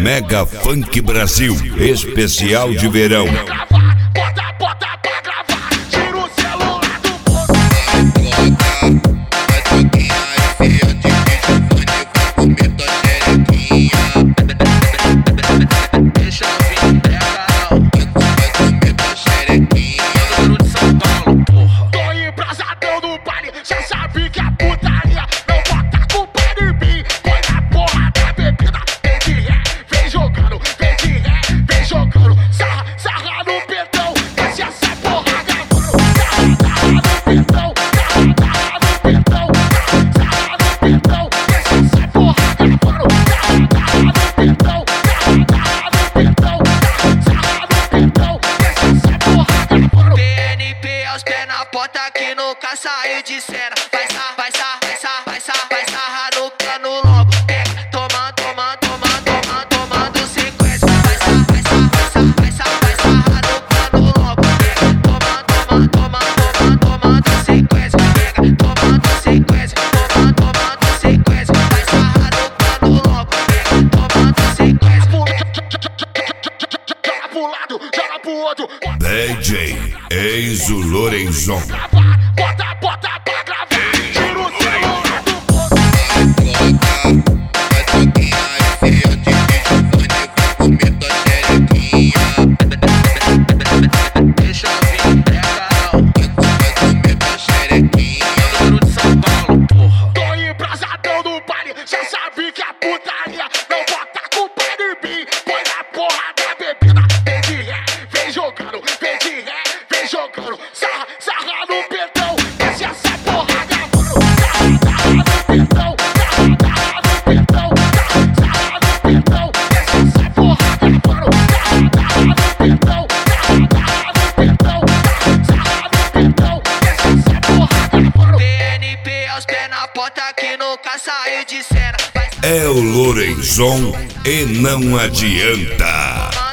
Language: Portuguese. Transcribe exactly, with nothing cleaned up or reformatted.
Mega Funk Brasil, especial de verão. Que nunca saiu de cena. Vai sarrar, vai sarrar, vai sarrar, vai sarrar, vai sarrar no cano logo. Pega, toma, toma, toma, toma, tomando sequência. Vai sarrar, vai sarrar, vai sarrar, vai sarrar, vai sarrar no cano logo. Pega, toma, toma, toma, toma, tomando sequência. Pega, tomando sequência, toma, tomando sequência. Vai sarrar no cano logo. Pega, tomando sequência. Joga pro lado, joga pro outro. D J Enzo Lorenzon. Bota, bota pra gravar. Tira o celular do bolso. Deixa eu vir, pega não. De São Paulo, porra. Tô embrasadão no baile, já sabe que a putaria não bota culpa em mim. Põe na porra da bebida. Vem de ré, vem jogando, vem de ré, vem jogando. Sarra, sarra no pedão. Desce essa porra gravando. Sarra, sarra no pedão. Sarra, sarra no pedão. Sarra, sarra no pedão. Desce essa porra gravando. Sarra, sarra no pedão. Sarra, sarra no pedão. Sarra no pedão. Desce essa porra gravando. T N P aos pés na porta que nunca saiu de cena. É o Lorenzon e não adianta.